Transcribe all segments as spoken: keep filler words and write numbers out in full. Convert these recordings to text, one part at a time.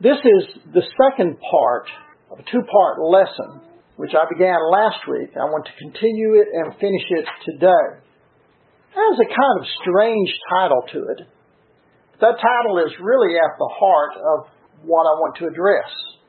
This is the second part of a two-part lesson, which I began last week. I want to continue it and finish it today. It has a kind of strange title to it. That title is really at the heart of what I want to address.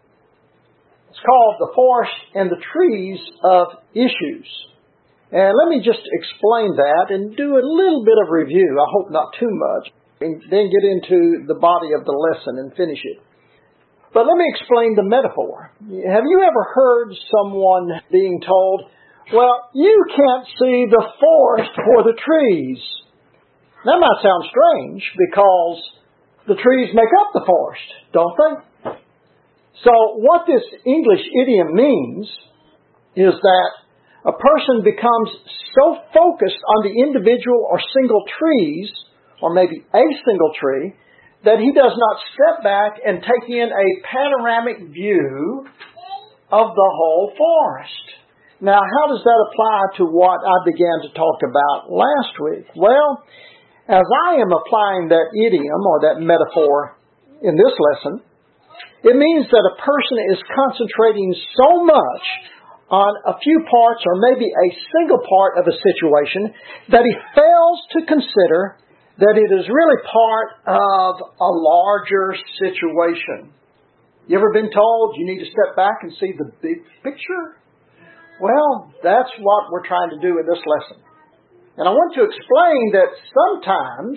It's called The Forest and the Trees of Issues. And let me just explain that and do a little bit of review. I hope not too much. And then get into the body of the lesson and finish it. But let me explain the metaphor. Have you ever heard someone being told, well, you can't see the forest for the trees? That might sound strange because the trees make up the forest, don't they? So what this English idiom means is that a person becomes so focused on the individual or single trees, or maybe a single tree, that he does not step back and take in a panoramic view of the whole forest. Now, how does that apply to what I began to talk about last week? Well, as I am applying that idiom or that metaphor in this lesson, it means that a person is concentrating so much on a few parts or maybe a single part of a situation that he fails to consider that it is really part of a larger situation. You ever been told you need to step back and see the big picture? Well, that's what we're trying to do in this lesson. And I want to explain that sometimes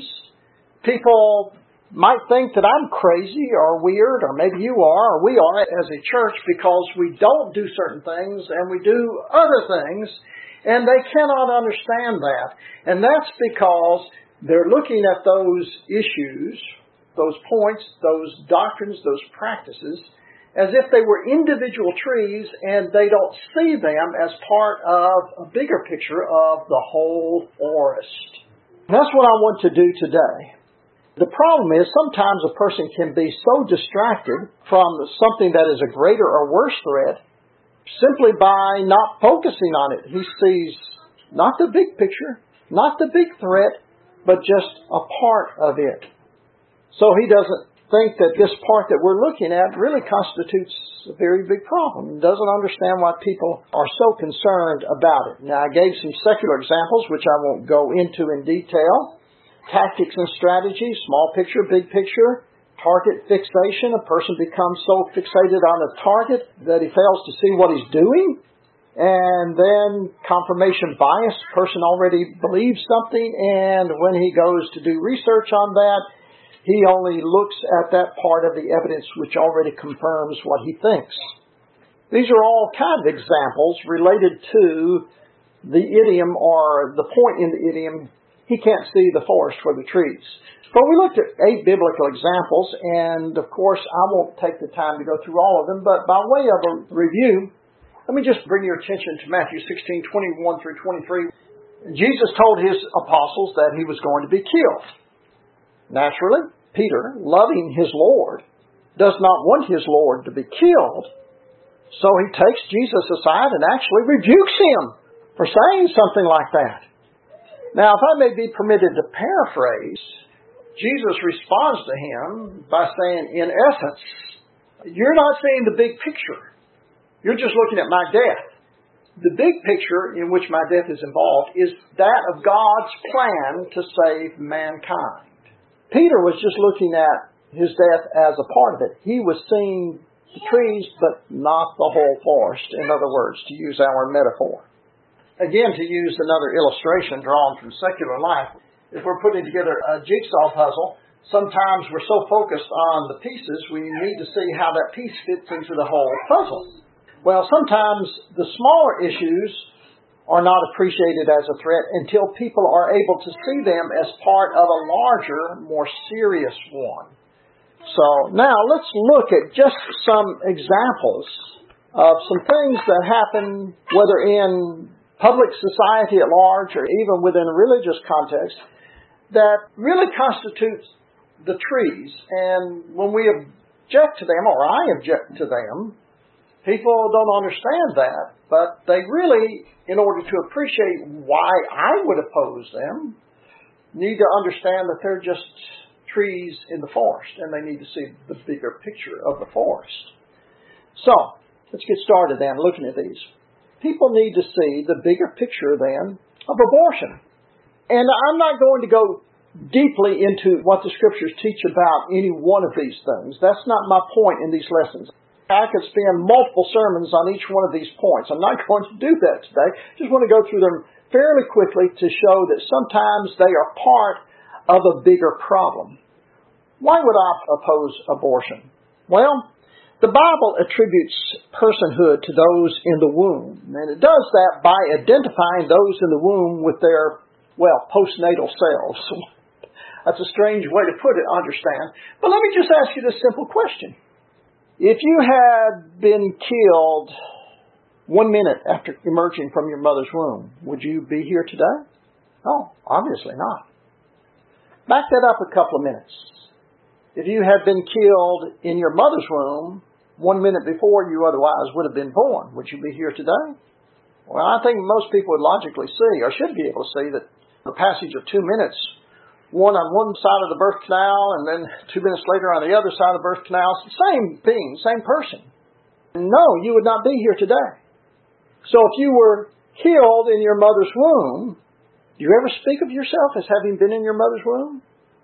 people might think that I'm crazy or weird, or maybe you are, or we are as a church, because we don't do certain things and we do other things, and they cannot understand that. And that's because they're looking at those issues, those points, those doctrines, those practices, as if they were individual trees, and they don't see them as part of a bigger picture of the whole forest. That's what I want to do today. The problem is sometimes a person can be so distracted from something that is a greater or worse threat simply by not focusing on it. He sees not the big picture, not the big threat, but just a part of it. So he doesn't think that this part that we're looking at really constitutes a very big problem. He doesn't understand why people are so concerned about it. Now, I gave some secular examples, which I won't go into in detail. Tactics and strategy, small picture, big picture, target fixation. A person becomes so fixated on a target that he fails to see what he's doing. And then confirmation bias, person already believes something, and when he goes to do research on that, he only looks at that part of the evidence which already confirms what he thinks. These are all kind of examples related to the idiom, or the point in the idiom, he can't see the forest for the trees. But we looked at eight biblical examples, and of course I won't take the time to go through all of them, but by way of a review, let me just bring your attention to Matthew sixteen, twenty-one through twenty-three. Jesus told his apostles that he was going to be killed. Naturally, Peter, loving his Lord, does not want his Lord to be killed. So he takes Jesus aside and actually rebukes him for saying something like that. Now, if I may be permitted to paraphrase, Jesus responds to him by saying, in essence, you're not seeing the big picture. You're just looking at my death. The big picture in which my death is involved is that of God's plan to save mankind. Peter was just looking at his death as a part of it. He was seeing the trees, but not the whole forest, in other words, to use our metaphor. Again, to use another illustration drawn from secular life, if we're putting together a jigsaw puzzle, sometimes we're so focused on the pieces, we need to see how that piece fits into the whole puzzle. Well, sometimes the smaller issues are not appreciated as a threat until people are able to see them as part of a larger, more serious one. So now let's look at just some examples of some things that happen, whether in public society at large or even within a religious context, that really constitutes the trees. And when we object to them, or I object to them, people don't understand that, but they really, in order to appreciate why I would oppose them, need to understand that they're just trees in the forest, and they need to see the bigger picture of the forest. So, let's get started then, looking at these. People need to see the bigger picture then of abortion. And I'm not going to go deeply into what the Scriptures teach about any one of these things. That's not my point in these lessons. I could spend multiple sermons on each one of these points. I'm not going to do that today. Just want to go through them fairly quickly to show that sometimes they are part of a bigger problem. Why would I oppose abortion? Well, the Bible attributes personhood to those in the womb, and it does that by identifying those in the womb with their, well, postnatal selves. That's a strange way to put it, I understand. But let me just ask you this simple question. If you had been killed one minute after emerging from your mother's womb, would you be here today? No, obviously not. Back that up a couple of minutes. If you had been killed in your mother's womb one minute before you otherwise would have been born, would you be here today? Well, I think most people would logically see, or should be able to see, that the passage of two minutes, one on one side of the birth canal and then two minutes later on the other side of the birth canal, same being, same person. No, you would not be here today. So if you were killed in your mother's womb, do you ever speak of yourself as having been in your mother's womb?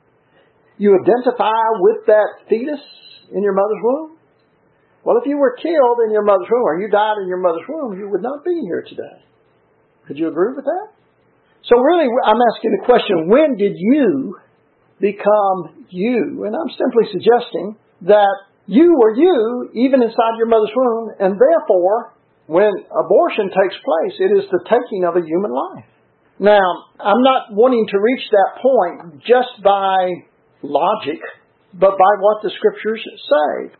You identify with that fetus in your mother's womb? Well, if you were killed in your mother's womb or you died in your mother's womb, you would not be here today. Could you agree with that? So really, I'm asking the question, when did you become you? And I'm simply suggesting that you were you even inside your mother's womb, and therefore, when abortion takes place, it is the taking of a human life. Now, I'm not wanting to reach that point just by logic, but by what the Scriptures say.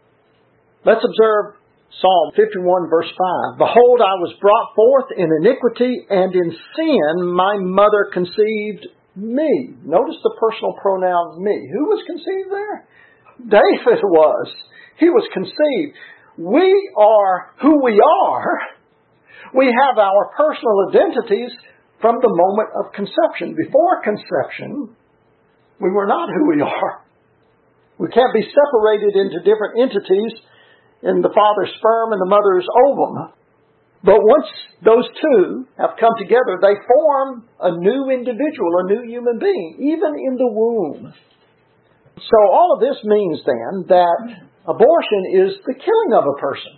Let's observe Psalm fifty-one, verse five. Behold, I was brought forth in iniquity, and in sin my mother conceived me. Notice the personal pronoun me. Who was conceived there? David was. He was conceived. We are who we are. We have our personal identities from the moment of conception. Before conception, we were not who we are. We can't be separated into different entities in the father's sperm and the mother's ovum. But once those two have come together, they form a new individual, a new human being, even in the womb. So all of this means then that abortion is the killing of a person.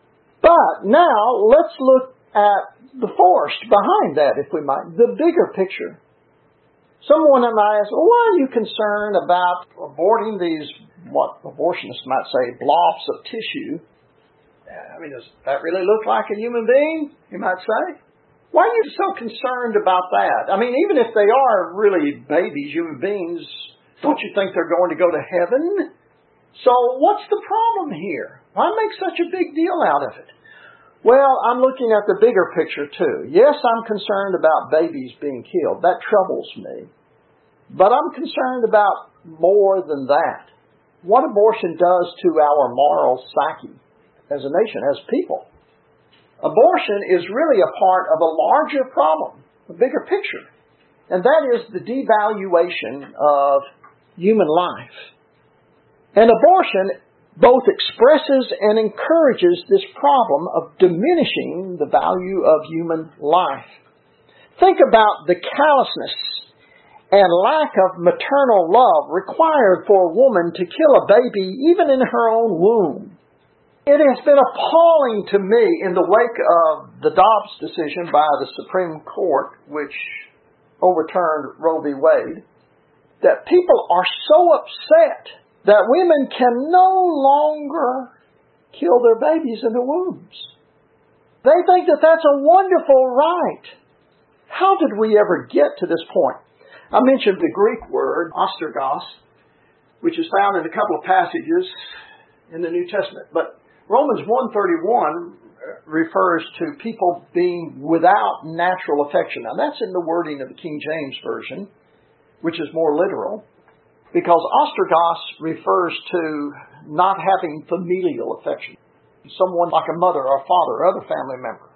But now let's look at the forest behind that, if we might, the bigger picture. Someone might ask, well, why are you concerned about aborting these, what abortionists might say, blobs of tissue? I mean, does that really look like a human being, you might say? Why are you so concerned about that? I mean, even if they are really babies, human beings, don't you think they're going to go to heaven? So what's the problem here? Why make such a big deal out of it? Well, I'm looking at the bigger picture too. Yes, I'm concerned about babies being killed. That troubles me. But I'm concerned about more than that. What abortion does to our moral psyche as a nation, as people. Abortion is really a part of a larger problem, a bigger picture. And that is the devaluation of human life. And abortion both expresses and encourages this problem of diminishing the value of human life. Think about the callousness and lack of maternal love required for a woman to kill a baby even in her own womb. It has been appalling to me in the wake of the Dobbs decision by the Supreme Court, which overturned Roe v. Wade, that people are so upset that women can no longer kill their babies in their wombs. They think that that's a wonderful right. How did we ever get to this point? I mentioned the Greek word, ostergos, which is found in a couple of passages in the New Testament. But Romans one thirty-one refers to people being without natural affection. Now that's in the wording of the King James Version, which is more literal. Because ostergos refers to not having familial affection. Someone like a mother or a father or other family member.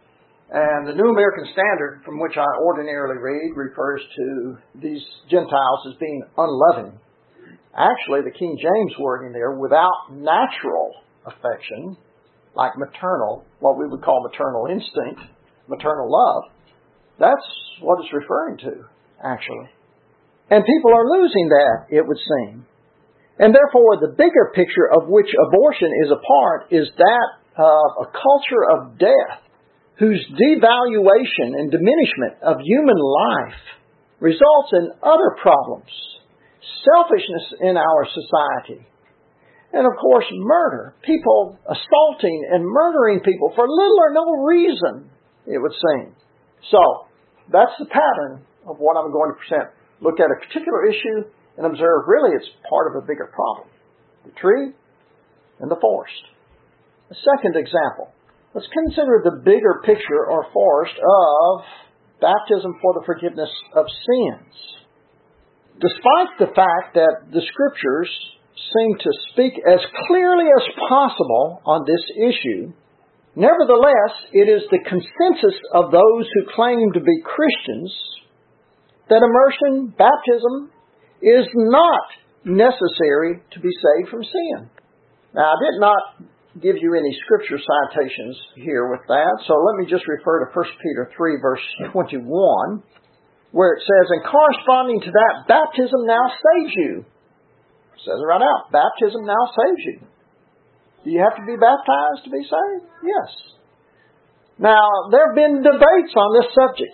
And the New American Standard, from which I ordinarily read, refers to these Gentiles as being unloving. Actually, the King James wording there, without natural affection, like maternal, what we would call maternal instinct, maternal love, that's what it's referring to, actually. And people are losing that, it would seem. And therefore, the bigger picture of which abortion is a part is that of a culture of death, whose devaluation and diminishment of human life results in other problems, selfishness in our society, and of course murder, people assaulting and murdering people for little or no reason, it would seem. So, that's the pattern of what I'm going to present. Look at a particular issue and observe really it's part of a bigger problem. The tree and the forest. A second example. Let's consider the bigger picture or forest of baptism for the forgiveness of sins. Despite the fact that the Scriptures seem to speak as clearly as possible on this issue, nevertheless, it is the consensus of those who claim to be Christians that immersion, baptism, is not necessary to be saved from sin. Now, I did not give you any scripture citations here with that, so let me just refer to First Peter three, verse twenty-one, where it says, and corresponding to that, baptism now saves you. It says it right out, baptism now saves you. Do you have to be baptized to be saved? Yes. Now, there have been debates on this subject.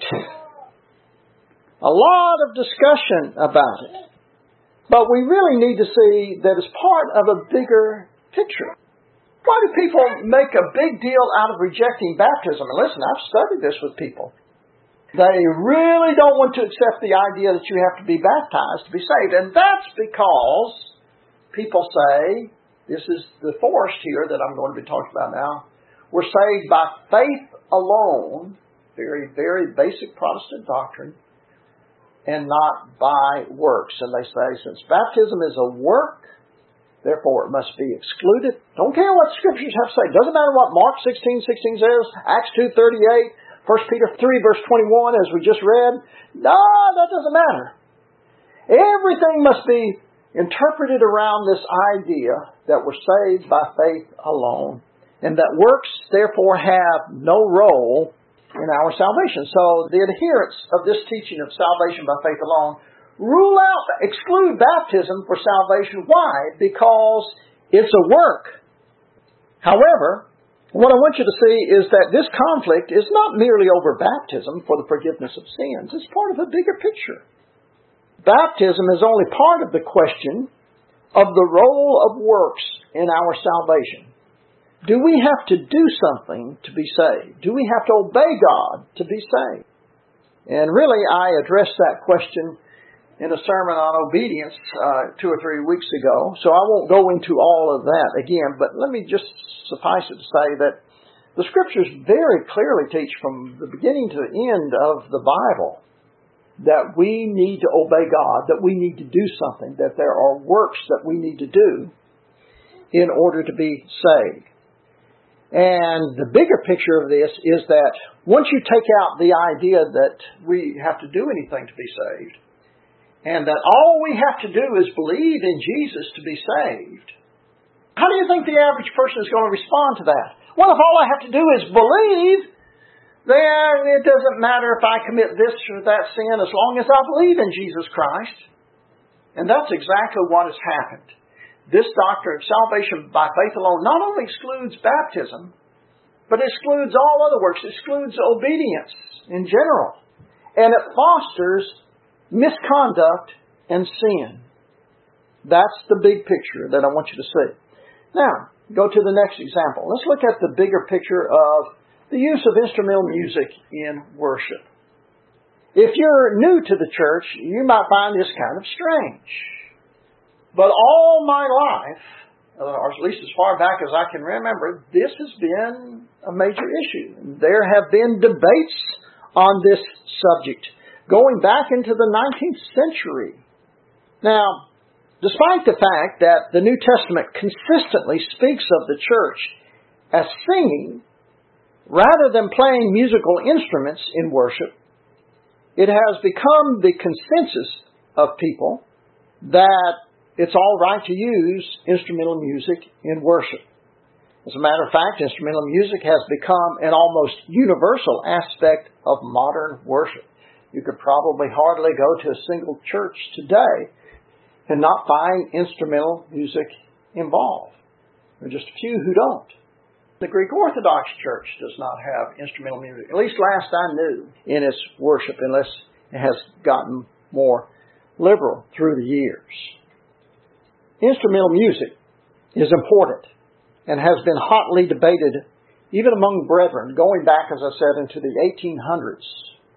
A lot of discussion about it. But we really need to see that it's part of a bigger picture. Why do people make a big deal out of rejecting baptism? And listen, I've studied this with people. They really don't want to accept the idea that you have to be baptized to be saved. And that's because people say, this is the forest here that I'm going to be talking about now, we're saved by faith alone, very, very basic Protestant doctrine, and not by works. And they say, since baptism is a work, therefore it must be excluded. Don't care what Scriptures have to say. Doesn't matter what Mark sixteen sixteen says, Acts two thirty-eight, First Peter three verse twenty-one, as we just read. No, that doesn't matter. Everything must be interpreted around this idea that we're saved by faith alone, and that works therefore have no role in our salvation. So the adherents of this teaching of salvation by faith alone rule out, exclude baptism for salvation. Why? Because it's a work. However, what I want you to see is that this conflict is not merely over baptism for the forgiveness of sins. It's part of a bigger picture. Baptism is only part of the question of the role of works in our salvation. Do we have to do something to be saved? Do we have to obey God to be saved? And really, I addressed that question in a sermon on obedience uh, two or three weeks ago, so I won't go into all of that again, but let me just suffice it to say that the Scriptures very clearly teach from the beginning to the end of the Bible that we need to obey God, that we need to do something, that there are works that we need to do in order to be saved. And the bigger picture of this is that once you take out the idea that we have to do anything to be saved, and that all we have to do is believe in Jesus to be saved, how do you think the average person is going to respond to that? Well, if all I have to do is believe, then it doesn't matter if I commit this or that sin as long as I believe in Jesus Christ. And that's exactly what has happened. This doctrine of salvation by faith alone not only excludes baptism, but excludes all other works. It excludes obedience in general. And it fosters misconduct and sin. That's the big picture that I want you to see. Now, go to the next example. Let's look at the bigger picture of the use of instrumental music in worship. If you're new to the church, you might find this kind of strange. But all my life, or at least as far back as I can remember, this has been a major issue. There have been debates on this subject going back into the nineteenth century. Now, despite the fact that the New Testament consistently speaks of the church as singing rather than playing musical instruments in worship, it has become the consensus of people that it's all right to use instrumental music in worship. As a matter of fact, instrumental music has become an almost universal aspect of modern worship. You could probably hardly go to a single church today and not find instrumental music involved. There are just a few who don't. The Greek Orthodox Church does not have instrumental music, at least last I knew, in its worship, unless it has gotten more liberal through the years. Instrumental music is important and has been hotly debated even among brethren, going back, as I said, into the eighteen hundreds.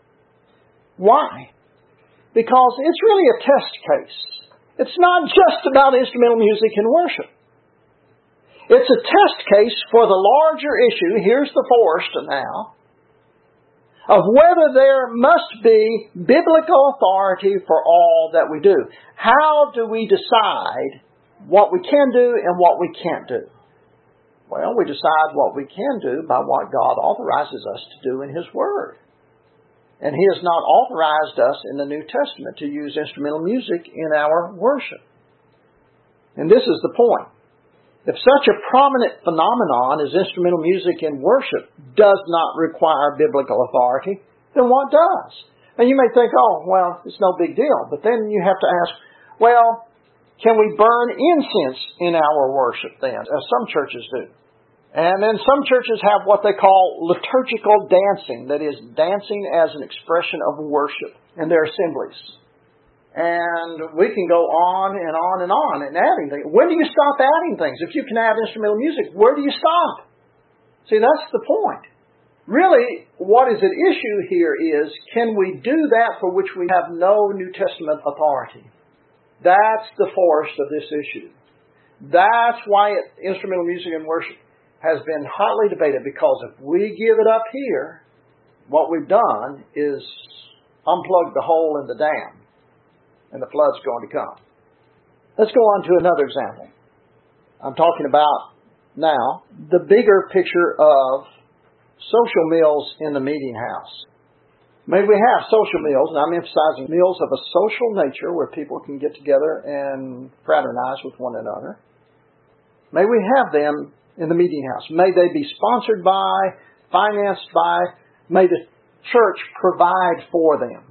Why? Because it's really a test case. It's not just about instrumental music in worship. It's a test case for the larger issue, here's the forester now, of whether there must be biblical authority for all that we do. How do we decide what we can do and what we can't do? Well, we decide what we can do by what God authorizes us to do in His Word. And He has not authorized us in the New Testament to use instrumental music in our worship. And this is the point. If such a prominent phenomenon as instrumental music in worship does not require biblical authority, then what does? And you may think, oh, well, it's no big deal. But then you have to ask, well, can we burn incense in our worship then, as some churches do? And then some churches have what they call liturgical dancing, that is, dancing as an expression of worship in their assemblies. And we can go on and on and on and adding things. When do you stop adding things? If you can add instrumental music, where do you stop? See, that's the point. Really, what is at issue here is, can we do that for which we have no New Testament authority? That's the force of this issue. That's why it, instrumental music in worship has been hotly debated, because if we give it up here, what we've done is unplug the hole in the dam, and the flood's going to come. Let's go on to another example. I'm talking about now the bigger picture of social meals in the meeting house. May we have social meals, and I'm emphasizing meals of a social nature where people can get together and fraternize with one another. May we have them in the meeting house. May they be sponsored by, financed by, may the church provide for them.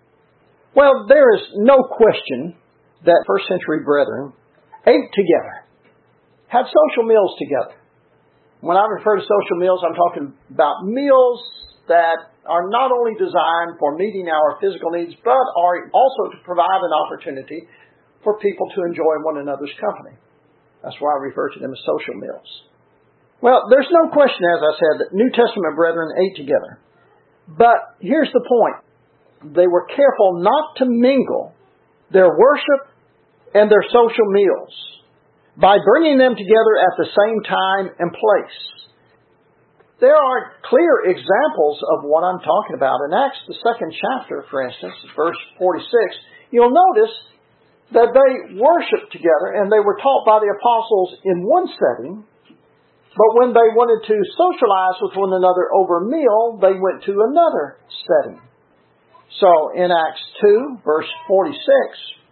Well, there is no question that first century brethren ate together, had social meals together. When I refer to social meals, I'm talking about meals that are not only designed for meeting our physical needs, but are also to provide an opportunity for people to enjoy one another's company. That's why I refer to them as social meals. Well, there's no question, as I said, that New Testament brethren ate together. But here's the point. They were careful not to mingle their worship and their social meals by bringing them together at the same time and place. There are clear examples of what I'm talking about. In Acts, the second chapter, for instance, verse forty-six, you'll notice that they worshiped together and they were taught by the apostles in one setting, but when they wanted to socialize with one another over a meal, they went to another setting. So in Acts two, verse forty-six,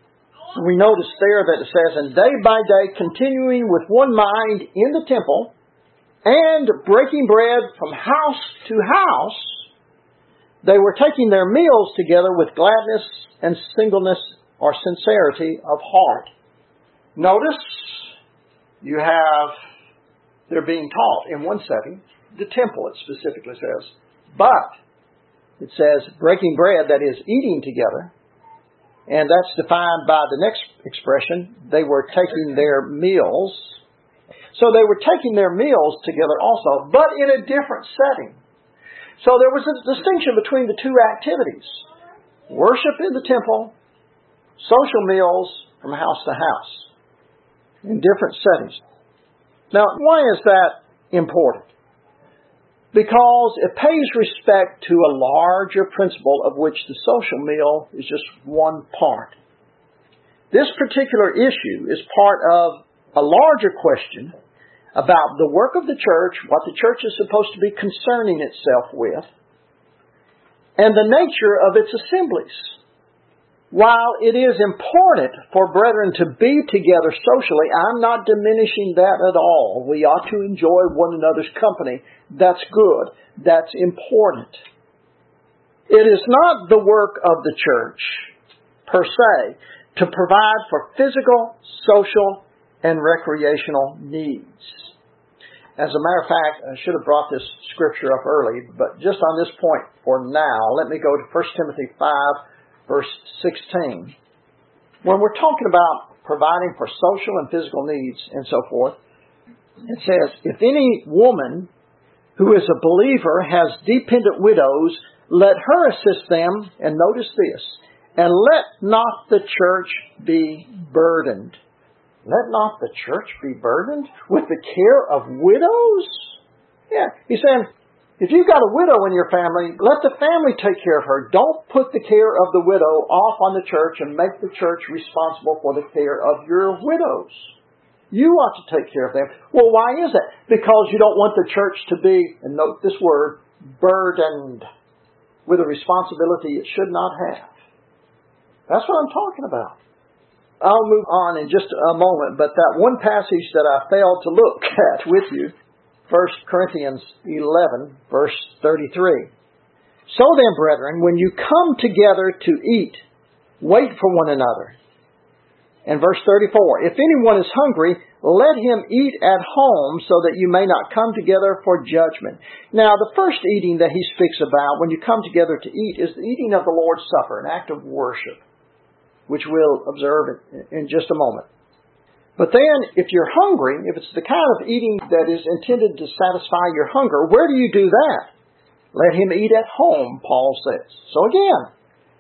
we notice there that it says, and day by day continuing with one mind in the temple, and breaking bread from house to house, they were taking their meals together with gladness and singleness or sincerity of heart. Notice you have, they're being taught in one setting, the temple it specifically says, but it says breaking bread, that is eating together, and that's defined by the next expression, they were taking their meals. So they were taking their meals together also, but in a different setting. So there was a distinction between the two activities. Worship in the temple, social meals from house to house, in different settings. Now, why is that important? Because it pays respect to a larger principle of which the social meal is just one part. This particular issue is part of a larger question about the work of the church, what the church is supposed to be concerning itself with, and the nature of its assemblies. While it is important for brethren to be together socially, I'm not diminishing that at all. We ought to enjoy one another's company. That's good. That's important. It is not the work of the church, per se, to provide for physical, social, and recreational needs. As a matter of fact, I should have brought this scripture up early, but just on this point for now, let me go to First Timothy five, verse sixteen. When we're talking about providing for social and physical needs and so forth, it says, if any woman who is a believer has dependent widows, let her assist them, and notice this, and let not the church be burdened. Let not the church be burdened with the care of widows? Yeah, he's saying, if you've got a widow in your family, let the family take care of her. Don't put the care of the widow off on the church and make the church responsible for the care of your widows. You ought to take care of them. Well, why is that? Because you don't want the church to be, and note this word, burdened with a responsibility it should not have. That's what I'm talking about. I'll move on in just a moment, but that one passage that I failed to look at with you, First Corinthians eleven, verse thirty-three. So then, brethren, when you come together to eat, wait for one another. And verse thirty-four, if anyone is hungry, let him eat at home so that you may not come together for judgment. Now, the first eating that he speaks about when you come together to eat is the eating of the Lord's Supper, an act of worship, which we'll observe in just a moment. But then, if you're hungry, if it's the kind of eating that is intended to satisfy your hunger, where do you do that? Let him eat at home, Paul says. So again,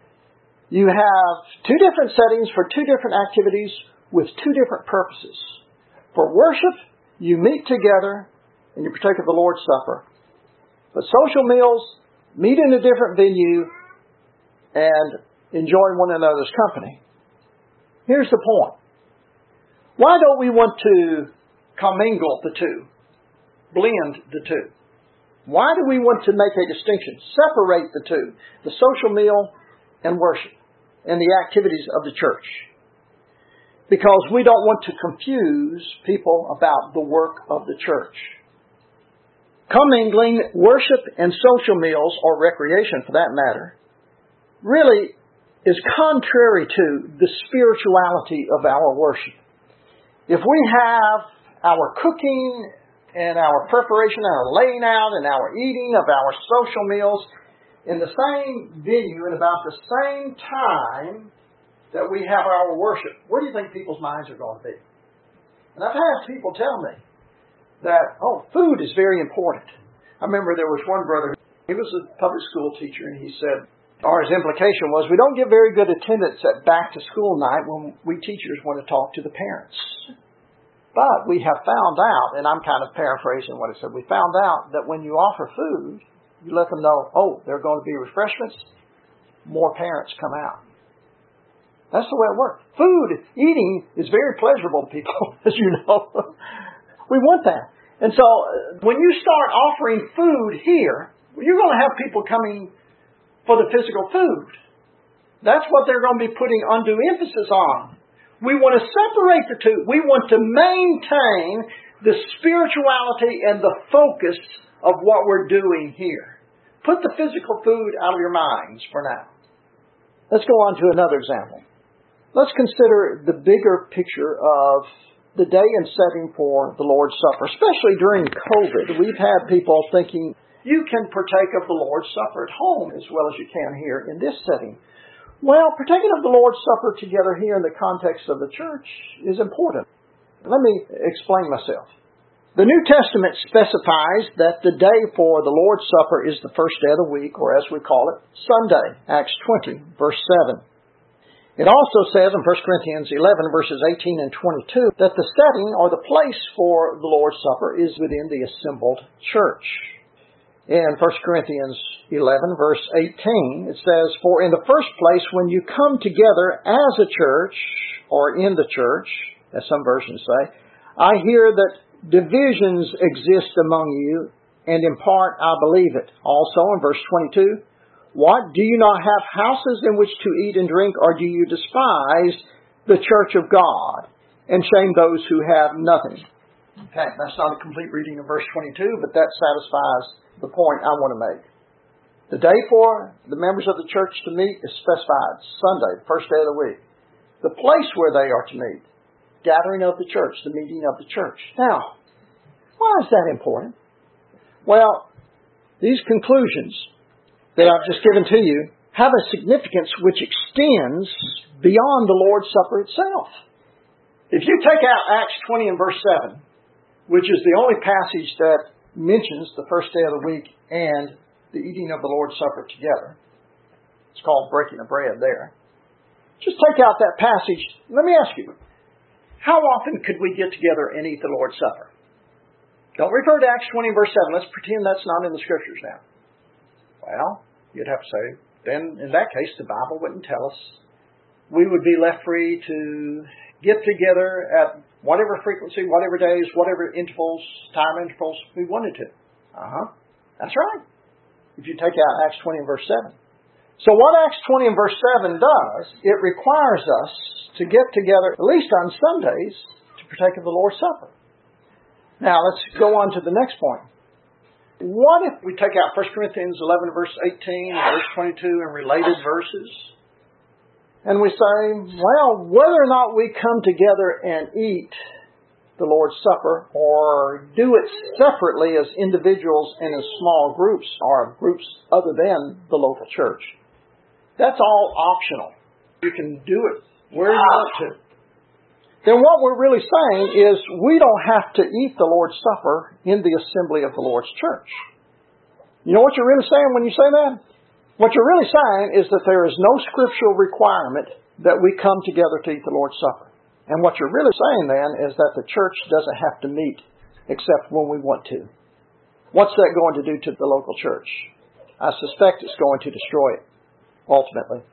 you have two different settings for two different activities with two different purposes. For worship, you meet together and you partake of the Lord's Supper. But social meals, meet in a different venue and enjoy one another's company. Here's the point. Why don't we want to commingle the two? Blend the two? Why do we want to make a distinction? Separate the two. The social meal and worship and the activities of the church. Because we don't want to confuse people about the work of the church. Commingling, worship, and social meals, or recreation for that matter, really is contrary to the spirituality of our worship. If we have our cooking and our preparation and our laying out and our eating of our social meals in the same venue and about the same time that we have our worship, where do you think people's minds are going to be? And I've had people tell me that, oh, food is very important. I remember there was one brother, he was a public school teacher, and he said, or his implication was, we don't get very good attendance at back to school night when we teachers want to talk to the parents. But we have found out, and I'm kind of paraphrasing what he said, we found out that when you offer food, you let them know, oh, there are going to be refreshments, more parents come out. That's the way it works. Food, eating is very pleasurable to people, as you know. We want that. And so when you start offering food here, you're going to have people coming for the physical food. That's what they're going to be putting undue emphasis on. We want to separate the two. We want to maintain the spirituality and the focus of what we're doing here. Put the physical food out of your minds for now. Let's go on to another example. Let's consider the bigger picture of the day and setting for the Lord's Supper. Especially during COVID, we've had people thinking you can partake of the Lord's Supper at home as well as you can here in this setting. Well, partaking of the Lord's Supper together here in the context of the church is important. Let me explain myself. The New Testament specifies that the day for the Lord's Supper is the first day of the week, or as we call it, Sunday, Acts twenty, verse seven. It also says in First Corinthians eleven, verses eighteen and twenty-two, that the setting or the place for the Lord's Supper is within the assembled church. In First Corinthians eleven, verse eighteen, it says, for in the first place, when you come together as a church, or in the church, as some versions say, I hear that divisions exist among you, and in part I believe it. Also in verse twenty-two, What? Do you not have houses in which to eat and drink, or do you despise the church of God and shame those who have nothing? Okay, that's not a complete reading of verse twenty-two, but that satisfies the point I want to make. The day for the members of the church to meet is specified, Sunday, the first day of the week. The place where they are to meet, gathering of the church, the meeting of the church. Now, why is that important? Well, these conclusions that I've just given to you have a significance which extends beyond the Lord's Supper itself. If you take out Acts twenty and verse seven, which is the only passage that mentions the first day of the week and the eating of the Lord's Supper together, it's called breaking of bread there. Just take out that passage. Let me ask you, how often could we get together and eat the Lord's Supper? Don't refer to Acts twenty verse seven. Let's pretend that's not in the Scriptures now. Well, you'd have to say, then in that case, the Bible wouldn't tell us. We would be left free to get together at whatever frequency, whatever days, whatever intervals, time intervals we wanted to. Uh-huh. That's right. If you take out Acts twenty and verse seven. So what Acts twenty and verse seven does, it requires us to get together, at least on Sundays, to partake of the Lord's Supper. Now, let's go on to the next point. What if we take out First Corinthians eleven, verse eighteen, verse twenty-two, and related verses, and we say, well, whether or not we come together and eat the Lord's Supper, or do it separately as individuals and in small groups, or groups other than the local church, that's all optional. You can do it where you want to. Then what we're really saying is we don't have to eat the Lord's Supper in the assembly of the Lord's church. You know what you're really saying when you say that? What you're really saying is that there is no scriptural requirement that we come together to eat the Lord's Supper. And what you're really saying then is that the church doesn't have to meet except when we want to. What's that going to do to the local church? I suspect it's going to destroy it, ultimately.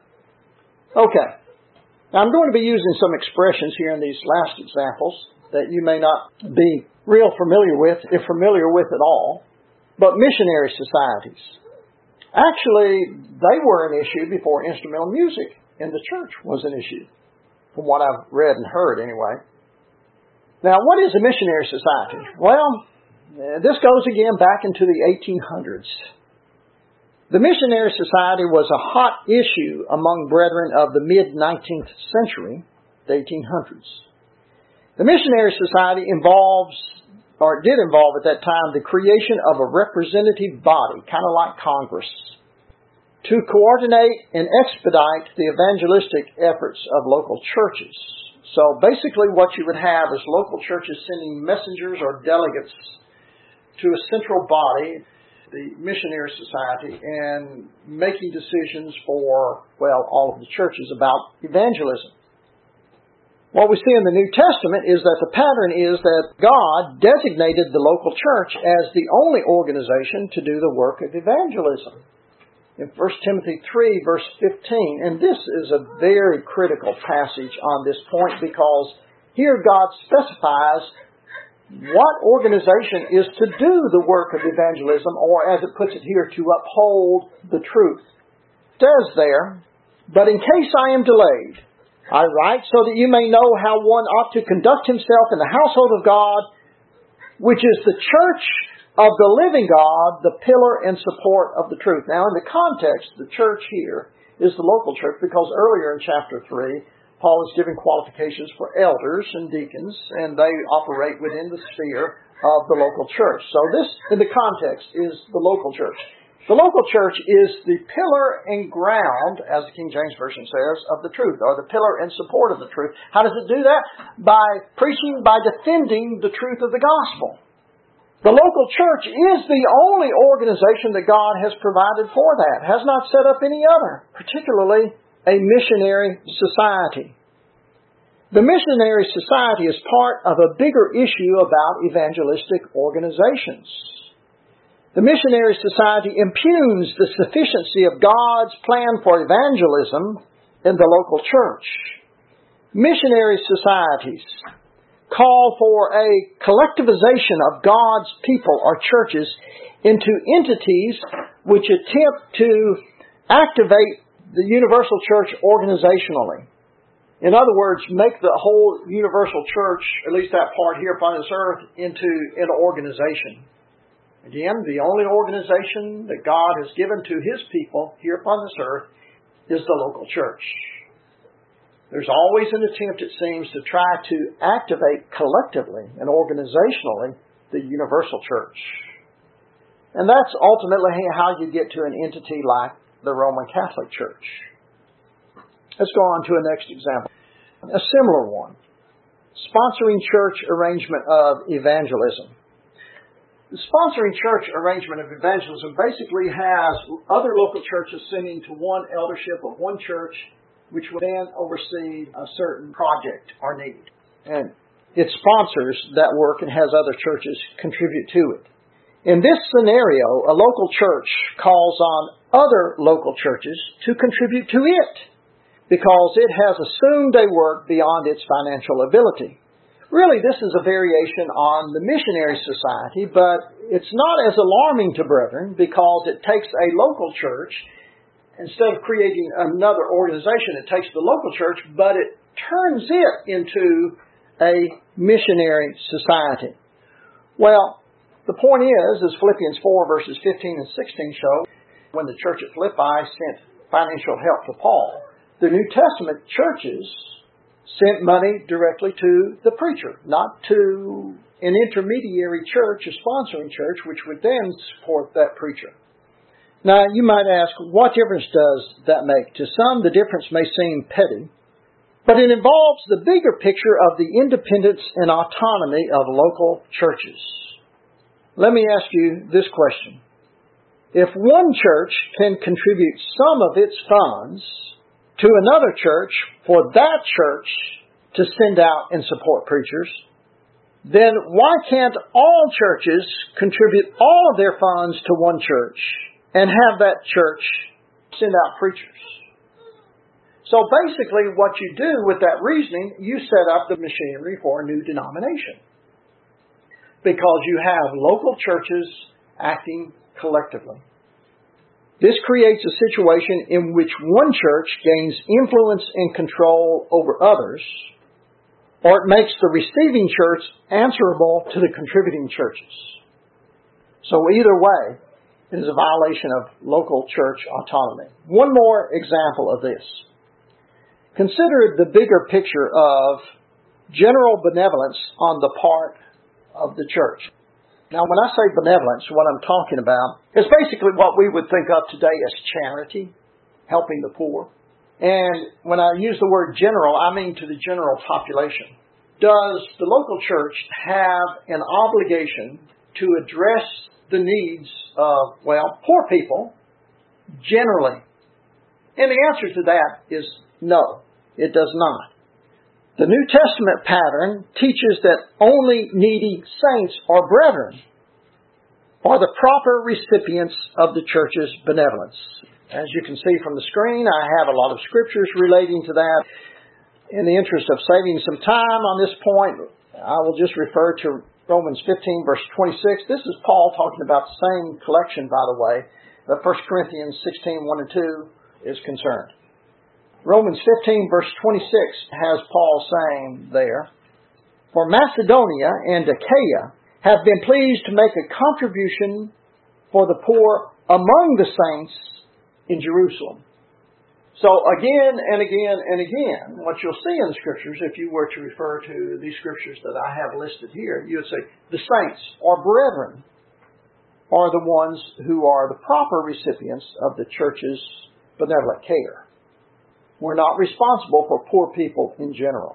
Okay. Now, I'm going to be using some expressions here in these last examples that you may not be real familiar with, if familiar with at all, but missionary societies. Actually, they were an issue before instrumental music in the church was an issue, from what I've read and heard anyway. Now, what is a missionary society? Well, this goes again back into the eighteen hundreds. The Missionary Society was a hot issue among brethren of the mid-nineteenth century, the eighteen hundreds. The Missionary Society involves, or did involve at that time, the creation of a representative body, kind of like Congress, to coordinate and expedite the evangelistic efforts of local churches. So basically what you would have is local churches sending messengers or delegates to a central body, the Missionary Society, and making decisions for, well, all of the churches about evangelism. What we see in the New Testament is that the pattern is that God designated the local church as the only organization to do the work of evangelism. In First Timothy three, verse fifteen, and this is a very critical passage on this point because here God specifies what organization is to do the work of evangelism, or as it puts it here, to uphold the truth. It says there, but in case I am delayed, I write so that you may know how one ought to conduct himself in the household of God, which is the church of the living God, the pillar and support of the truth. Now, in the context, the church here is the local church, because earlier in chapter three, Paul is giving qualifications for elders and deacons, and they operate within the sphere of the local church. So this, in the context, is the local church. The local church is the pillar and ground, as the King James Version says, of the truth, or the pillar and support of the truth. How does it do that? By preaching, by defending the truth of the gospel. The local church is the only organization that God has provided for that, has not set up any other, particularly a missionary society. The missionary society is part of a bigger issue about evangelistic organizations. The missionary society impugns the sufficiency of God's plan for evangelism in the local church. Missionary societies call for a collectivization of God's people or churches into entities which attempt to activate the universal church organizationally. In other words, make the whole universal church, at least that part here upon this earth, into an organization. Again, the only organization that God has given to His people here upon this earth is the local church. There's always an attempt, it seems, to try to activate collectively and organizationally the universal church. And that's ultimately how you get to an entity like the Roman Catholic Church. Let's go on to a next example. A similar one. Sponsoring church arrangement of evangelism. The sponsoring church arrangement of evangelism basically has other local churches sending to one eldership of one church, which will then oversee a certain project or need. And it sponsors that work and has other churches contribute to it. In this scenario, a local church calls on other local churches to contribute to it, because it has assumed a work beyond its financial ability. Really, this is a variation on the missionary society, but it's not as alarming to brethren because it takes a local church, instead of creating another organization, it takes the local church, but it turns it into a missionary society. Well, the point is, as Philippians four verses fifteen and sixteen show, when the church at Philippi sent financial help to Paul, the New Testament churches sent money directly to the preacher, not to an intermediary church, a sponsoring church, which would then support that preacher. Now, you might ask, what difference does that make? To some, the difference may seem petty, but it involves the bigger picture of the independence and autonomy of local churches. Let me ask you this question. If one church can contribute some of its funds to another church for that church to send out and support preachers, then why can't all churches contribute all of their funds to one church and have that church send out preachers? So basically what you do with that reasoning, you set up the machinery for a new denomination, because you have local churches acting collectively. This creates a situation in which one church gains influence and control over others, or it makes the receiving church answerable to the contributing churches. So either way, it is a violation of local church autonomy. One more example of this. Consider the bigger picture of general benevolence on the part of the church. Now, when I say benevolence, what I'm talking about is basically what we would think of today as charity, helping the poor. And when I use the word general, I mean to the general population. Does the local church have an obligation to address the needs of, well, poor people generally? And the answer to that is no, it does not. The New Testament pattern teaches that only needy saints or brethren are the proper recipients of the church's benevolence. As you can see from the screen, I have a lot of scriptures relating to that. In the interest of saving some time on this point, I will just refer to Romans fifteen, verse twenty-six. This is Paul talking about the same collection, by the way, that First Corinthians sixteen, one and two is concerned. Romans fifteen, verse twenty-six has Paul saying there, "For Macedonia and Achaia have been pleased to make a contribution for the poor among the saints in Jerusalem." So again and again and again, what you'll see in the Scriptures, if you were to refer to these Scriptures that I have listed here, you would say the saints or brethren are the ones who are the proper recipients of the church's benevolent care. We're not responsible for poor people in general.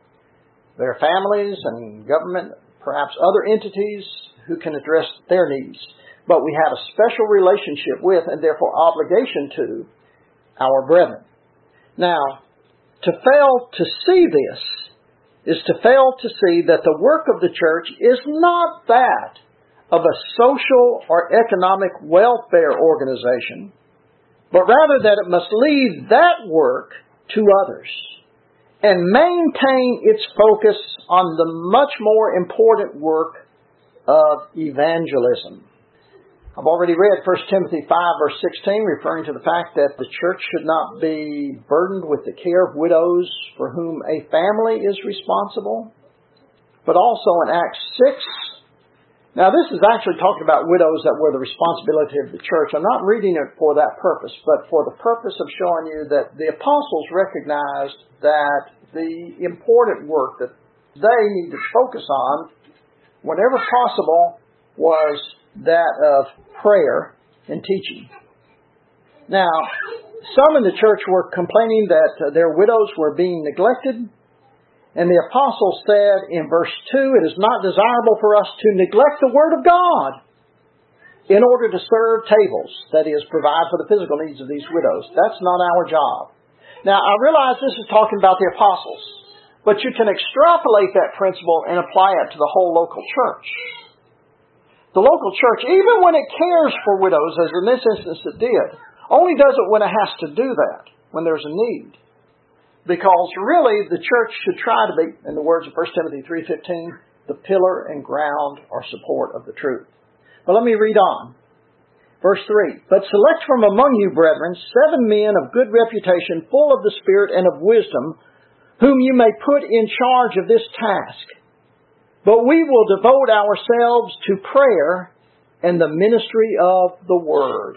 There are families and government, perhaps other entities who can address their needs. But we have a special relationship with and therefore obligation to our brethren. Now, to fail to see this is to fail to see that the work of the church is not that of a social or economic welfare organization, but rather that it must leave that work to others and maintain its focus on the much more important work of evangelism. I've already read First Timothy five, verse sixteen, referring to the fact that the church should not be burdened with the care of widows for whom a family is responsible. But also in Acts six, now this is actually talking about widows that were the responsibility of the church. I'm not reading it for that purpose, but for the purpose of showing you that the apostles recognized that the important work that they needed to focus on, whenever possible, was that of prayer and teaching. Now, some in the church were complaining that uh, their widows were being neglected, and the apostle said in verse two, "It is not desirable for us to neglect the Word of God in order to serve tables," that is, provide for the physical needs of these widows. That's not our job. Now, I realize this is talking about the apostles, but you can extrapolate that principle and apply it to the whole local church. The local church, even when it cares for widows, as in this instance it did, only does it when it has to do that, when there's a need. Because really, the church should try to be, in the words of First Timothy three fifteen, the pillar and ground or support of the truth. But let me read on. Verse three, "But select from among you, brethren, seven men of good reputation, full of the Spirit and of wisdom, whom you may put in charge of this task. But we will devote ourselves to prayer and the ministry of the Word."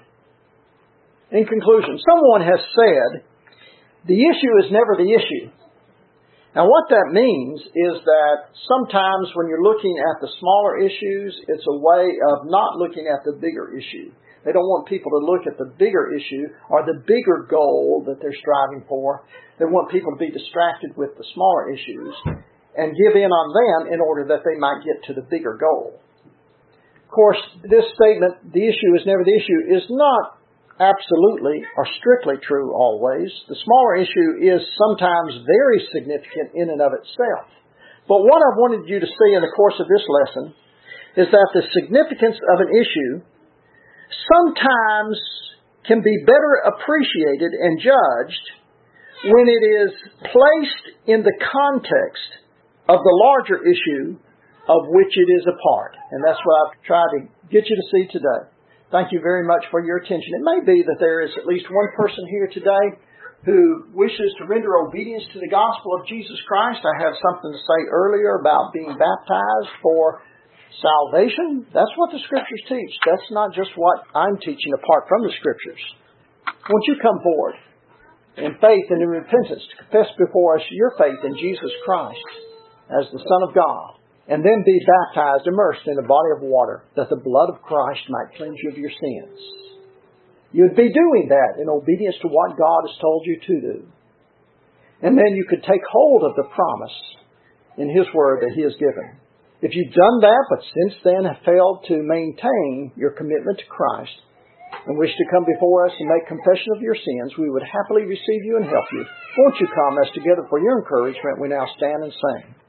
In conclusion, someone has said, the issue is never the issue. Now what that means is that sometimes when you're looking at the smaller issues, it's a way of not looking at the bigger issue. They don't want people to look at the bigger issue or the bigger goal that they're striving for. They want people to be distracted with the smaller issues and give in on them in order that they might get to the bigger goal. Of course, this statement, "the issue is never the issue," is not absolutely or strictly true always. The smaller issue is sometimes very significant in and of itself. But what I wanted you to see in the course of this lesson is that the significance of an issue sometimes can be better appreciated and judged when it is placed in the context of the larger issue of which it is a part. And that's what I've tried to get you to see today. Thank you very much for your attention. It may be that there is at least one person here today who wishes to render obedience to the gospel of Jesus Christ. I have something to say earlier about being baptized for salvation. That's what the Scriptures teach. That's not just what I'm teaching apart from the Scriptures. Won't you come forward in faith and in repentance to confess before us your faith in Jesus Christ as the Son of God, and then be baptized, immersed in a body of water, that the blood of Christ might cleanse you of your sins. You'd be doing that in obedience to what God has told you to do. And then you could take hold of the promise in His Word that He has given. If you've done that, but since then have failed to maintain your commitment to Christ, and wish to come before us and make confession of your sins, we would happily receive you and help you. Won't you come as together for your encouragement we now stand and sing?